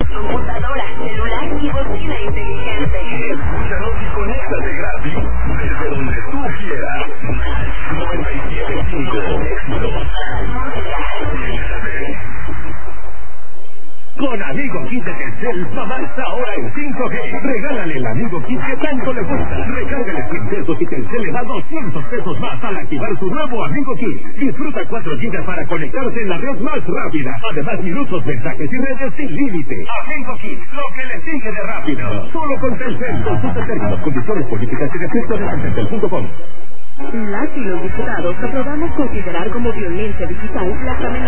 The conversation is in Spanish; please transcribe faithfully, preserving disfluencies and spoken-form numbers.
computadora, celular y bocina inteligente. Escúchanos y conéctate gratis desde donde tú quieras. noventa y siete punto cinco Éxito. Con Amigo Kit de Telcel, mamá está ahora en cinco G. Regálale el Amigo Kit que tanto le gusta. Recárgale cien pesos y Telcel le da doscientos pesos más al activar su nuevo Amigo Kit. Disfruta cuatro gigas para conectarse en la red más rápida. Además, minutos, mensajes y redes sin límite. Amigo Kit, lo que le sigue de rápido. Solo con Telcel. Consulta términos, condiciones, políticas y restricciones en telcel punto com. Las y los diputados aprobamos considerar como violencia digital las amenazas